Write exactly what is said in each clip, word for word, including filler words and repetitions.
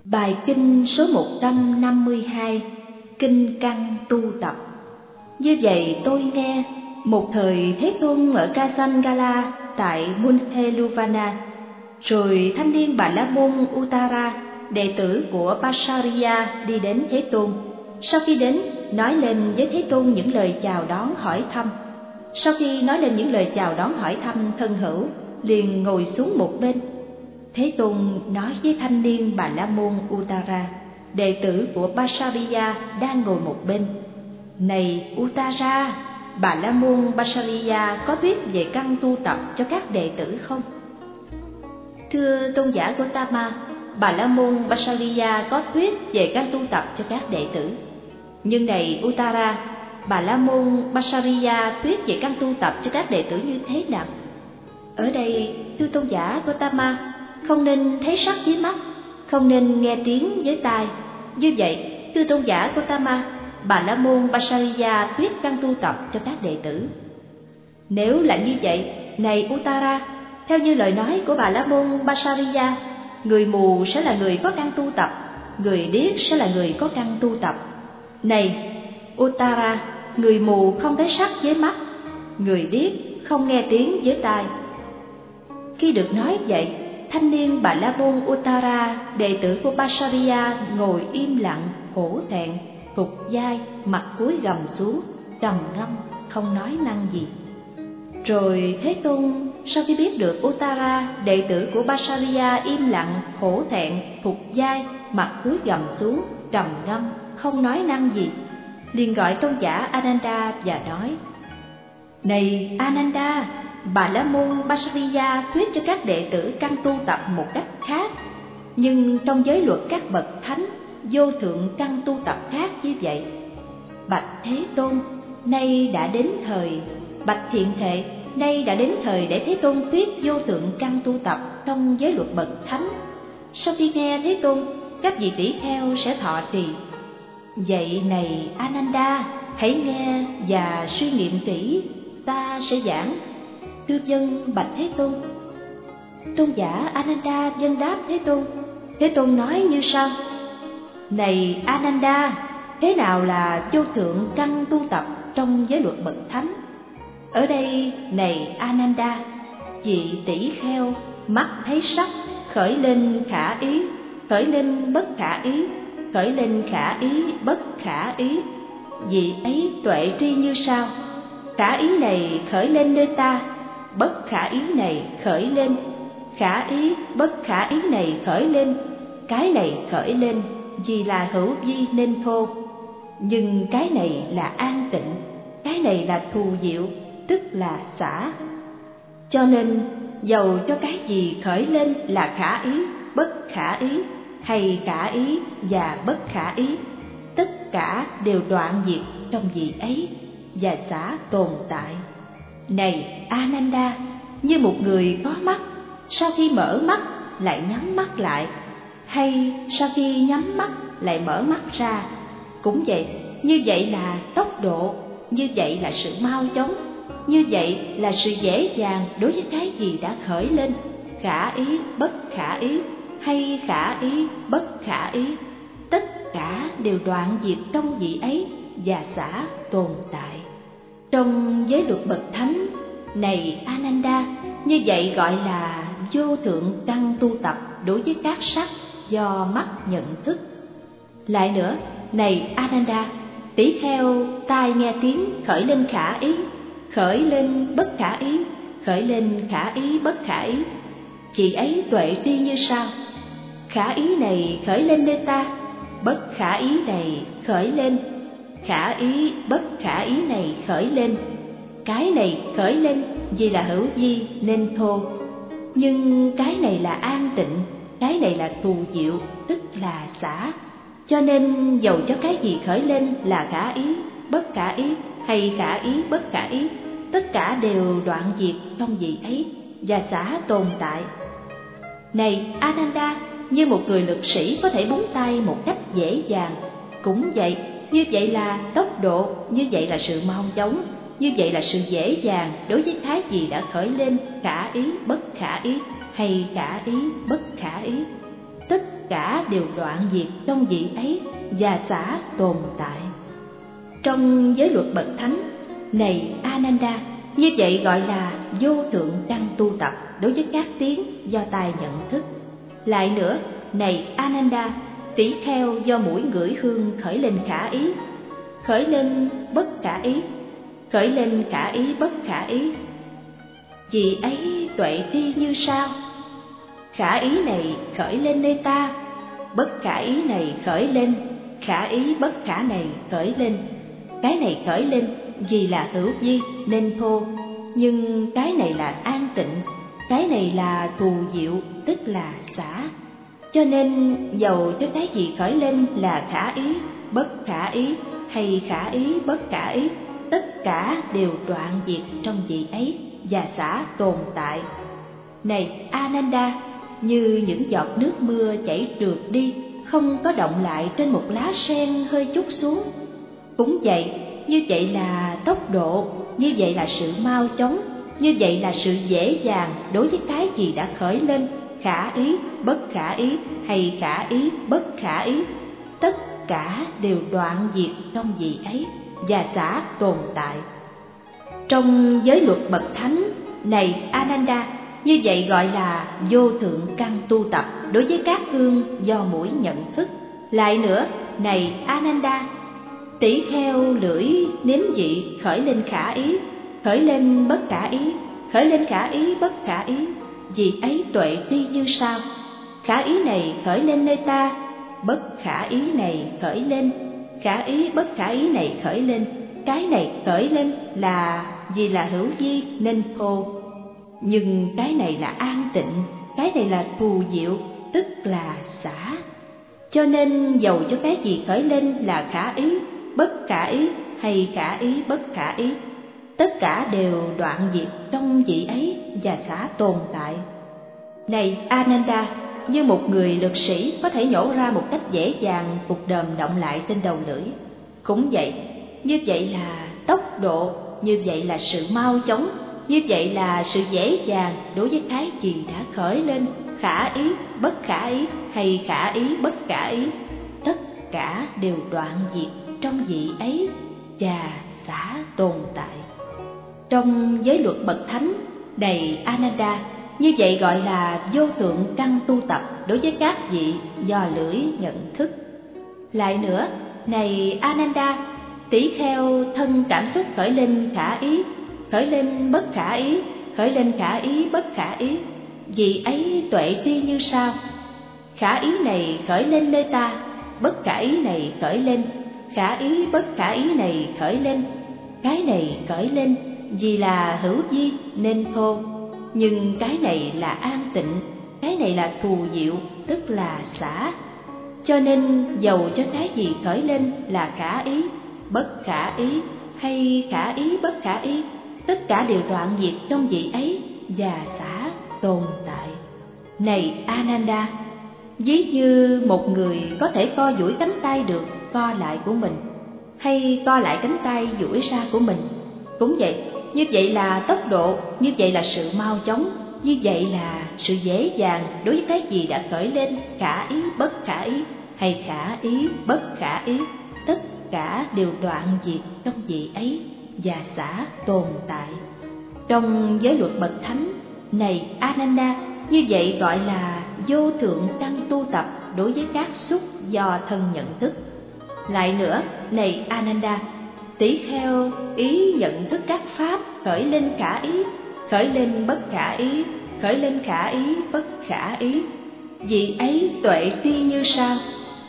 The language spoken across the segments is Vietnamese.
Bài kinh số một trăm năm mươi hai, Kinh Căn Tu Tập. Như vậy tôi nghe, một thời Thế Tôn ở Kasangala tại Munheluvana, rồi thanh niên Bà La Môn Uttara, đệ tử của Pasariya, đi đến Thế Tôn. Sau khi đến, nói lên với Thế Tôn những lời chào đón hỏi thăm. Sau khi nói lên những lời chào đón hỏi thăm thân hữu, liền ngồi xuống một bên. Thế Tôn nói với thanh niên Bà La Môn Uttara, đệ tử của Pasariya đang ngồi một bên: Này Uttara, Bà La Môn Pasariya có biết về căn tu tập cho các đệ tử không? Thưa tôn giả Gotama, Bà La Môn Pasariya có thuyết về căn tu tập cho các đệ tử. Nhưng này Uttara, Bà La Môn Pasariya thuyết về căn tu tập cho các đệ tử như thế nào? Ở đây, thưa tôn giả Gotama, không nên thấy sắc với mắt, không nên nghe tiếng với tai. Như vậy, thưa tôn giả Gotama, Bà La Môn Pasariya thuyết căn tu tập cho các đệ tử. Nếu là như vậy, này Uttara, theo như lời nói của Bà La Môn Pasariya, người mù sẽ là người có căn tu tập, người điếc sẽ là người có căn tu tập. Này Uttara, người mù không thấy sắc với mắt, người điếc không nghe tiếng với tai. Khi được nói vậy, thanh niên Bà La Môn Uttara, đệ tử của Pasariya, ngồi im lặng, hổ thẹn, phục vai, mặt cúi gằm xuống, trầm ngâm, không nói năng gì. Rồi Thế Tôn sau khi biết được Uttara, đệ tử của Pasariya, im lặng, hổ thẹn, phục vai, mặt cúi gằm xuống, trầm ngâm, không nói năng gì, liền gọi tôn giả Ananda và nói: Này Ananda, Bà La Môn Pasariya thuyết cho các đệ tử căn tu tập một cách khác, nhưng trong giới luật các bậc thánh, vô thượng căn tu tập khác như vậy. Bạch Thế Tôn, nay đã đến thời, bạch Thiện Thệ, nay đã đến thời để Thế Tôn thuyết vô thượng căn tu tập trong giới luật bậc thánh. Sau khi nghe Thế Tôn, các vị tỷ kheo sẽ thọ trì. Vậy này Ananda, hãy nghe và suy nghiệm kỹ, ta sẽ giảng. Thưa vâng, bạch Thế Tôn. Tôn giả Ananda vâng đáp Thế Tôn. Thế Tôn nói như sau: Này Ananda, thế nào là vô thượng căn tu tập trong giới luật bậc thánh? Ở đây, này Ananda, vị tỷ kheo, mắt thấy sắc, khởi lên khả ý, khởi lên bất khả ý, khởi lên khả ý bất khả ý. Vị ấy tuệ tri như sau: khả ý này khởi lên nơi ta, bất khả ý này khởi lên, khả ý bất khả ý này khởi lên, cái này khởi lên vì là hữu vi nên thô. Nhưng cái này là an tịnh, cái này là thù diệu, tức là xả. Cho nên dầu cho cái gì khởi lên là khả ý, bất khả ý, hay khả ý và bất khả ý, tất cả đều đoạn diệt trong vị ấy và xả tồn tại. Này Ananda, như một người có mắt, sau khi mở mắt lại nhắm mắt lại, hay sau khi nhắm mắt lại mở mắt ra, cũng vậy. Như vậy là tốc độ, như vậy là sự mau chóng, như vậy là sự dễ dàng đối với cái gì đã khởi lên, khả ý bất khả ý hay khả ý bất khả ý, tất cả đều đoạn diệt trong vị ấy và xả tồn tại. Trong giới luật bậc thánh, này Ananda, như vậy gọi là vô thượng căn tu tập đối với các sắc do mắt nhận thức. Lại nữa, này Ananda, tỷ kheo tai nghe tiếng khởi lên khả ý, khởi lên bất khả ý, khởi lên khả ý bất khả ý. Chị ấy tuệ tri như sau: khả ý này khởi lên nơi ta, bất khả ý này khởi lên, khả ý bất khả ý này khởi lên, cái này khởi lên vì là hữu vi nên thô. Nhưng cái này là an tịnh, cái này là thù diệu, tức là xả. Cho nên dầu cho cái gì khởi lên là khả ý, bất khả ý hay khả ý bất khả ý, tất cả đều đoạn diệt trong vị ấy và xả tồn tại. Này Ananda, như một người lực sĩ có thể búng tay một cách dễ dàng, cũng vậy. Như vậy là tốc độ, như vậy là sự mau chóng, như vậy là sự dễ dàng đối với cái gì đã khởi lên khả ý bất khả ý hay khả ý bất khả ý, tất tất cả đều đoạn diệt trong vị ấy và xả tồn tại. Trong giới luật bậc thánh, này Ananda, như vậy gọi là vô thượng căn tu tập đối với các tiếng do tai nhận thức. Lại nữa, này Ananda, tỷ kheo do mũi ngửi hương khởi lên khả ý, khởi lên bất khả ý, khởi lên khả ý bất khả ý. Vì ấy tuệ tri như sau: khả ý này khởi lên nơi ta, bất khả ý này khởi lên, khả ý bất khả này khởi lên. Cái này khởi lên vì là hữu vi nên thô, nhưng cái này là an tịnh, cái này là thù diệu tức là xả. Cho nên dầu cho cái gì khởi lên là khả ý, bất khả ý hay khả ý bất khả ý, tất cả đều đoạn diệt trong vị ấy và xả tồn tại. Này Ananda, như những giọt nước mưa chảy trượt đi, không có động lại trên một lá sen hơi chút xuống. Cũng vậy, như vậy là tốc độ, như vậy là sự mau chóng, như vậy là sự dễ dàng đối với cái gì đã khởi lên, khả ý, bất khả ý hay khả ý, bất khả ý, tất cả đều đoạn diệt trong vị ấy và xả tồn tại. Trong giới luật bậc thánh, này Ananda, như vậy gọi là vô thượng căn tu tập đối với các hương do mũi nhận thức. Lại nữa, này Ananda, tỷ kheo lưỡi nếm vị khởi lên khả ý, khởi lên bất khả ý, khởi lên khả ý bất khả ý. Vì ấy tuệ tri như sau: khả ý này khởi lên nơi ta, bất khả ý này khởi lên, khả ý bất khả ý này khởi lên. Cái này khởi lên là vì là hữu vi nên thô, nhưng cái này là an tịnh, cái này là thù diệu tức là xả. Cho nên dầu cho cái gì khởi lên là khả ý, bất khả ý hay khả ý bất khả ý, tất cả đều đoạn diệt trong vị ấy và xả tồn tại. Này Ananda, như một người lực sĩ có thể nhổ ra một cách dễ dàng cục đờm động lại trên đầu lưỡi, cũng vậy, như vậy là tốc độ, như vậy là sự mau chóng, như vậy là sự dễ dàng đối với cái gì đã khởi lên, khả ý, bất khả ý hay khả ý, bất khả ý, tất cả đều đoạn diệt trong vị ấy và xả tồn tại. Trong giới luật bậc thánh, này Ananda, như vậy gọi là vô thượng căn tu tập đối với các vị do lưỡi nhận thức. Lại nữa, này Ananda, tỷ kheo thân cảm xúc khởi lên khả ý, khởi lên bất khả ý, khởi lên khả ý bất khả ý. Vì ấy tuệ tri như sau: khả ý này khởi lên nơi ta, bất khả ý này khởi lên, khả ý bất khả ý này khởi lên. Cái này khởi lên vì là hữu vi nên thô, nhưng cái này là an tịnh, cái này là thù diệu tức là xả. Cho nên dầu cho cái gì khởi lên là khả ý, bất khả ý hay khả ý bất khả ý, tất cả đều đoạn diệt trong vị ấy và xả tồn tại. Này Ananda, ví như một người có thể co duỗi cánh tay được co lại của mình, hay co lại cánh tay duỗi ra của mình, cũng vậy, như vậy là tốc độ, như vậy là sự mau chóng, như vậy là sự dễ dàng đối với cái gì đã khởi lên, khả ý bất khả ý hay khả ý bất khả ý, tất cả đều đoạn diệt trong vị ấy và xả tồn tại. Trong giới luật bậc thánh, này Ananda, như vậy gọi là vô thượng căn tu tập đối với các xúc do thân nhận thức. Lại nữa, này Ananda, tỷ kheo ý nhận thức các pháp khởi lên khả ý, khởi lên bất khả ý, khởi lên khả ý bất khả ý. Vì ấy tuệ tri như sau: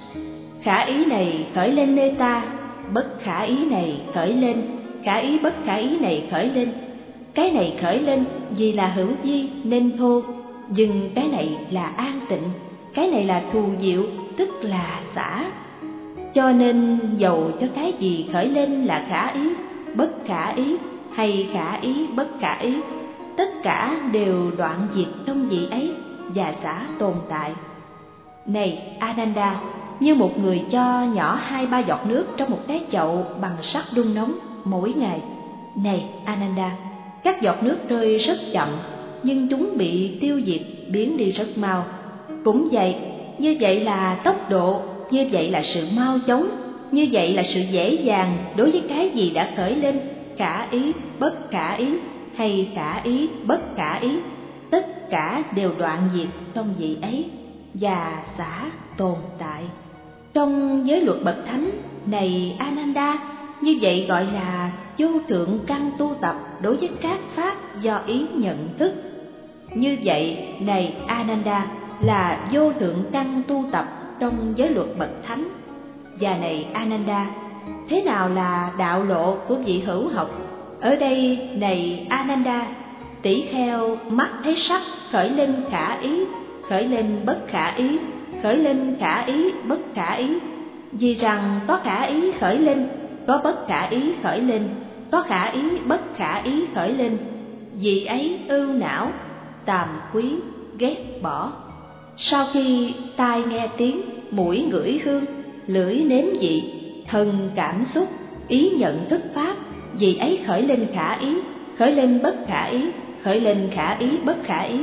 khả ý này khởi lên nơi ta, bất khả ý này khởi lên, khả ý bất khả ý này khởi lên. Cái này khởi lên vì là hữu vi nên thô, nhưng cái này là an tịnh, cái này là thù diệu tức là xả. Cho nên dầu cho cái gì khởi lên là khả ý, bất khả ý hay khả ý bất khả ý, tất cả đều đoạn diệt trong vị ấy và xả tồn tại. Này Ananda, như một người cho nhỏ hai ba giọt nước trong một cái chậu bằng sắt đun nóng mỗi ngày. Này Ananda, các giọt nước rơi rất chậm, nhưng chúng bị tiêu diệt biến đi rất mau. Cũng vậy, như vậy là tốc độ, như vậy là sự mau chóng, như vậy là sự dễ dàng đối với cái gì đã khởi lên, khả ý, bất khả ý, hay khả ý, bất khả ý, tất cả đều đoạn diệt trong vị ấy và xả tồn tại. Trong giới luật bậc thánh này Ananda, như vậy gọi là vô thượng căn tu tập đối với các pháp do ý nhận thức. Như vậy này Ananda là vô thượng căn tu tập trong giới luật bậc thánh. Và này Ananda, thế nào là đạo lộ của vị hữu học? Ở đây này Ananda, tỷ kheo mắt thấy sắc khởi lên khả ý, khởi lên bất khả ý, khởi lên khả ý bất khả ý. Vì rằng có khả ý khởi lên, có bất khả ý khởi lên, có khả ý bất khả ý khởi lên, vì ấy ưu não, tàm quý, ghét bỏ. Sau khi tai nghe tiếng, mũi ngửi hương, lưỡi nếm vị, thân cảm xúc, ý nhận thức pháp, vì ấy khởi lên khả ý, khởi lên bất khả ý, khởi lên khả ý bất khả ý.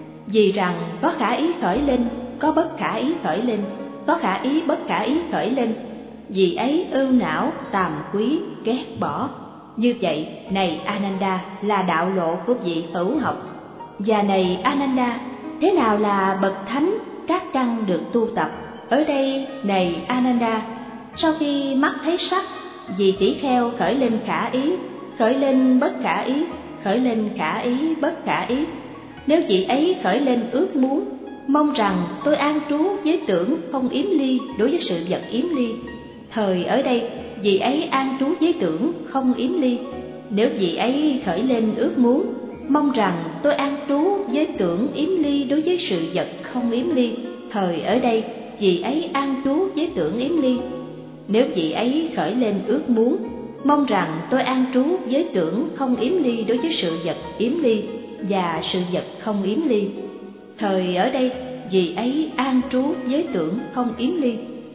Vì rằng có khả ý khởi lên, có bất khả ý khởi lên, có khả ý bất khả ý khởi lên, vì ấy ưu não, tàm quý, ghét bỏ. Như vậy này Ananda là đạo lộ của vị hữu học. Và này Ananda, thế nào là bậc thánh các căn được tu tập? Ở đây này Ananda, sau khi mắt thấy sắc, vì tỷ kheo khởi lên khả ý, khởi lên bất khả ý, khởi lên khả ý bất khả ý. Nếu vị ấy khởi lên ước muốn, mong rằng tôi an trú với tưởng không yếm ly đối với sự vật yếm ly. Thời ở đây vị ấy an trú với tưởng không yếm ly. Nếu vị ấy khởi lên ước muốn, mong rằng tôi an trú với tưởng yếm ly đối với sự vật không yếm ly. Thời ở đây vị ấy an trú với tưởng yếm ly. Nếu vị ấy khởi lên ước muốn, mong rằng tôi an trú với tưởng không yếm ly đối với sự vật yếm ly và sự vật không yếm ly. Thời ở đây vị ấy an trú với tưởng không yếm ly.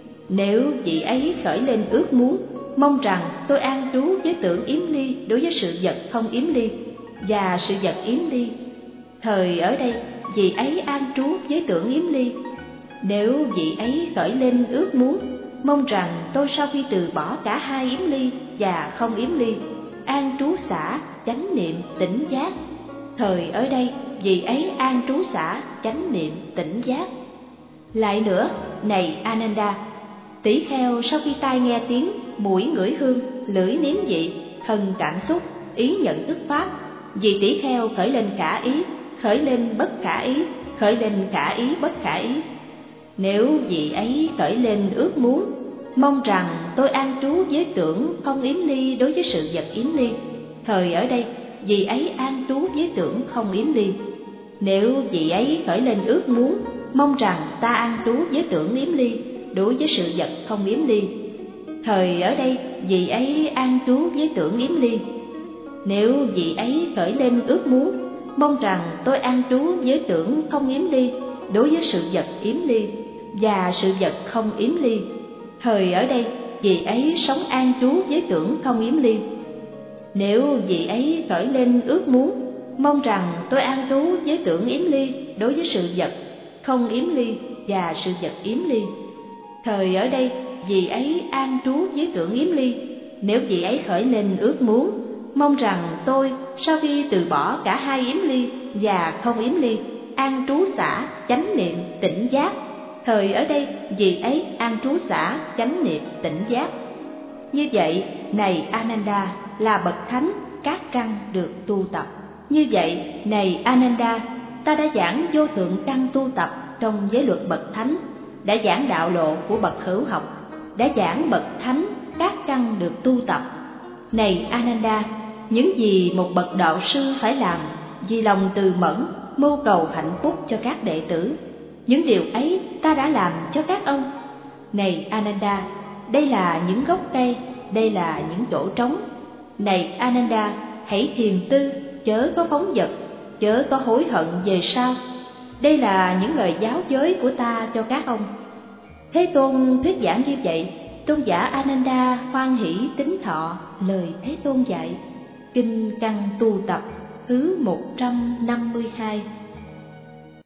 Nếu vị ấy khởi lên ước muốn, mong rằng tôi an trú với tưởng yếm ly đối với sự vật không yếm ly và sự vật yếm ly. Thời ở đây vị ấy an trú với tưởng yếm ly. Nếu vị ấy khởi lên ước muốn, mong rằng tôi sau khi từ bỏ cả hai yếm ly và không yếm ly, an trú xả, chánh niệm, tỉnh giác. Thời ở đây vị ấy an trú xả, chánh niệm, tỉnh giác. Lại nữa, này Ananda, tỷ kheo sau khi tai nghe tiếng, mũi ngửi hương, lưỡi nếm vị, thân cảm xúc, ý nhận thức pháp, vì tỷ kheo khởi lên khả ý, khởi lên bất khả ý, khởi lên khả ý bất khả ý. Nếu vị ấy khởi lên ước muốn, mong rằng tôi an trú với tưởng không yếm ly đối với sự vật yếm ly. Thời ở đây vị ấy an trú với tưởng không yếm ly. Nếu vị ấy khởi lên ước muốn, mong rằng ta an trú với tưởng yếm ly đối với sự vật không yếm ly. Thời ở đây vị ấy an trú với tưởng yếm ly. Nếu vị ấy khởi lên ước muốn, mong rằng tôi an trú với tưởng không yếm ly đối với sự vật yếm ly và sự vật không yếm ly. Thời ở đây vị ấy sống an trú với tưởng không yếm ly. Nếu vị ấy khởi lên ước muốn, mong rằng tôi an trú với tưởng yếm ly đối với sự vật không yếm ly và sự vật yếm ly. Thời ở đây vị ấy an trú với tưởng yếm ly. Nếu vị ấy khởi lên ước muốn, mong rằng tôi sau khi từ bỏ cả hai yếm ly và không yếm ly, an trú xả, chánh niệm, tỉnh giác. Thời ở đây vị ấy an trú xả, chánh niệm, tỉnh giác. Như vậy này Ananda là bậc thánh các căn được tu tập. Như vậy này Ananda, ta đã giảng vô thượng căn tu tập trong giới luật bậc thánh, đã giảng đạo lộ của bậc hữu học, đã giảng bậc thánh các căn được tu tập. Này Ananda, những gì một bậc đạo sư phải làm vì lòng từ mẫn, mưu cầu hạnh phúc cho các đệ tử, những điều ấy ta đã làm cho các ông. Này Ananda, đây là những gốc cây, đây là những chỗ trống. Này Ananda, hãy thiền tư, chớ có phóng dật, chớ có hối hận về sau. Đây là những lời giáo giới của ta cho các ông. Thế Tôn thuyết giảng như vậy, tôn giả Ananda hoan hỷ tín thọ lời Thế Tôn dạy. Kinh Căn Tu Tập thứ một trăm năm mươi hai.